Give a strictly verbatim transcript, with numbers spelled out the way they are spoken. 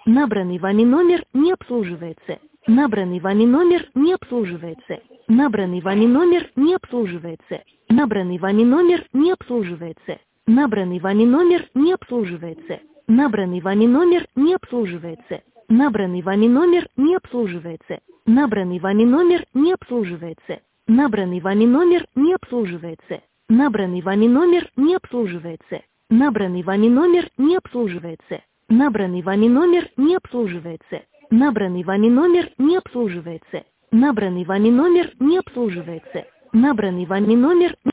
Набранный вами номер не обслуживается. Набранный вами номер не обслуживается. Набранный вами номер не обслуживается. Набранный вами номер не обслуживается. Набранный вами номер не обслуживается. Набранный вами номер не обслуживается. Набранный вами номер не обслуживается. Набранный вами номер не обслуживается. Набранный вами номер не обслуживается. Набранный вами номер не обслуживается. Набранный вами номер не обслуживается. Набранный вами номер не обслуживается. Набранный вами номер не обслуживается. Набранный вами номер не обслуживается. Набранный вами номер